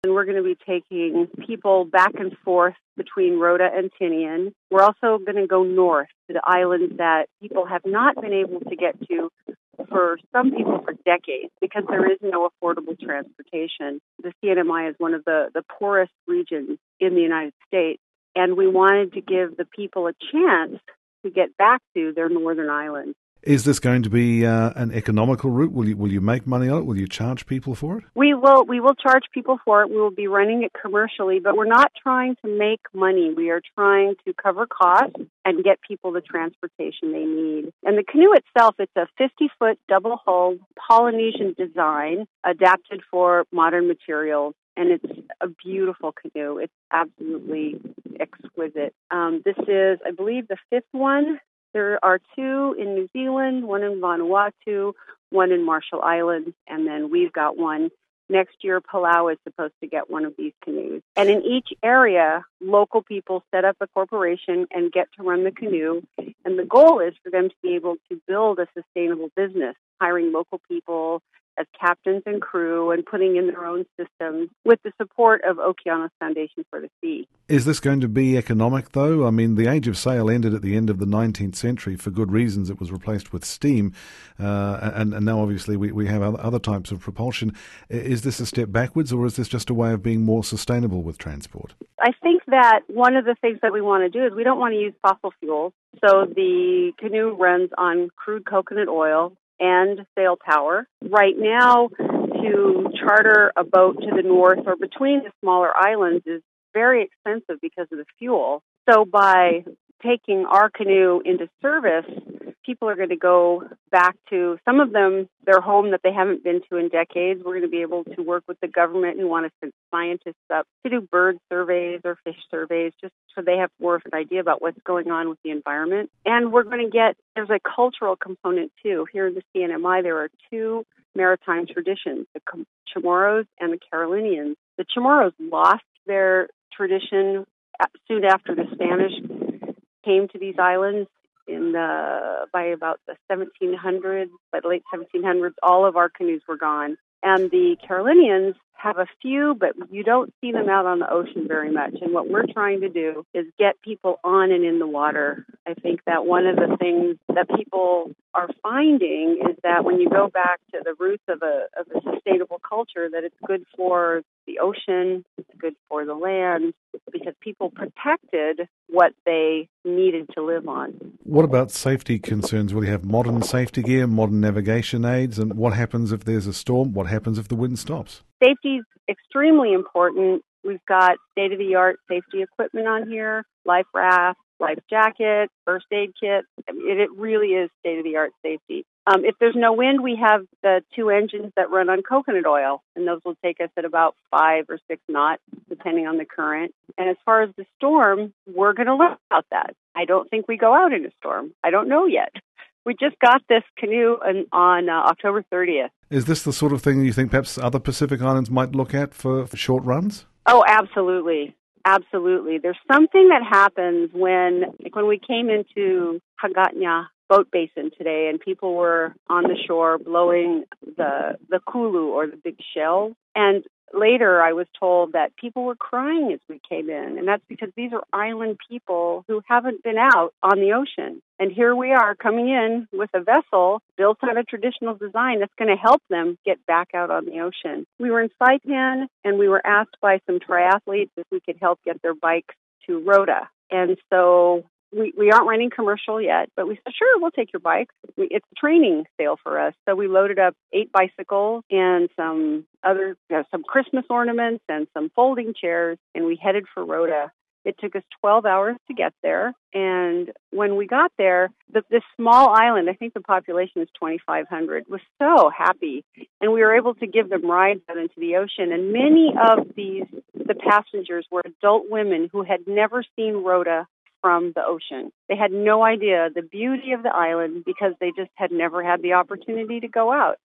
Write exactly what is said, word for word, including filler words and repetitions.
And we're going to be taking people back and forth between Rota and Tinian. We're also going to go north to the islands that people have not been able to get to for some people for decades because there is no affordable transportation. The C N M I is one of the, the poorest regions in the United States, and we wanted to give the people a chance to get back to their northern islands. Is this going to be uh, an economical route? Will you will you make money on it? Will you charge people for it? We will we will charge people for it. We will be running it commercially, but we're not trying to make money. We are trying to cover costs and get people the transportation they need. And the canoe itself, it's a fifty-foot double-hulled Polynesian design adapted for modern materials. And it's a beautiful canoe. It's absolutely exquisite. Um, this is, I believe, the fifth one. There are two in New Zealand, one in Vanuatu, one in Marshall Islands, and then we've got one. Next year, Palau is supposed to get one of these canoes. And in each area, local people set up a corporation and get to run the canoe. And the goal is for them to be able to build a sustainable business, hiring local people as captains and crew and putting in their own systems with the support of Okeanos Foundation for the Sea. Is this going to be economic, though? I mean, the age of sail ended at the end of the nineteenth century for good reasons. It was replaced with steam, uh, and, and now obviously we, we have other, other types of propulsion. Is this a step backwards, or is this just a way of being more sustainable with transport? I think that one of the things that we want to do is we don't want to use fossil fuels. So the canoe runs on crude coconut oil and sail power. Right now, to charter a boat to the north or between the smaller islands is very expensive because of the fuel. So by taking our canoe into service, people are going to go back to, some of them, their home that they haven't been to in decades. We're going to be able to work with the government who want to send scientists up to do bird surveys or fish surveys, just so they have more of an idea about what's going on with the environment. And we're going to get, there's a cultural component too. Here in the C N M I, there are two maritime traditions, the Chamorros and the Carolinians. The Chamorros lost their tradition soon after the Spanish came to these islands in the by about the seventeen hundreds, by the late seventeen hundreds. All of our canoes were gone. And the Carolinians have a few, but you don't see them out on the ocean very much. And what we're trying to do is get people on and in the water. I think that one of the things that people are finding is that when you go back to the roots of a, of a sustainable culture, that it's good for the ocean, it's good for the land, because people protected what they needed to live on. What about safety concerns? Will you have modern safety gear, modern navigation aids, and what happens if there's a storm? What happens if the wind stops? Safety is extremely important. We've got state-of-the-art safety equipment on here, life raft, life jacket, first aid kit. I mean, it really is state-of-the-art safety. Um, if there's no wind, we have the two engines that run on coconut oil, and those will take us at about five or six knots, depending on the current. And as far as the storm, we're going to learn about that. I don't think we go out in a storm. I don't know yet. We just got this canoe on, on uh, October thirtieth. Is this the sort of thing you think perhaps other Pacific Islands might look at for, for short runs? Oh, absolutely. Absolutely. There's something that happens when, like when we came into Hagåtña boat basin today and people were on the shore blowing the the kulu or the big shells. And later I was told that people were crying as we came in. And that's because these are island people who haven't been out on the ocean. And here we are coming in with a vessel built on a traditional design that's going to help them get back out on the ocean. We were in Saipan and we were asked by some triathletes if we could help get their bikes to Rota. And so We we aren't running commercial yet, but we said, sure, we'll take your bike. We, it's a training sail for us. So we loaded up eight bicycles and some other, you know, some Christmas ornaments and some folding chairs, and we headed for Rota. It took us twelve hours to get there. And when we got there, the, this small island, I think the population is twenty-five hundred, was so happy. And we were able to give them rides out into the ocean. And many of these, the passengers were adult women who had never seen Rota from the ocean. They had no idea the beauty of the island because they just had never had the opportunity to go out.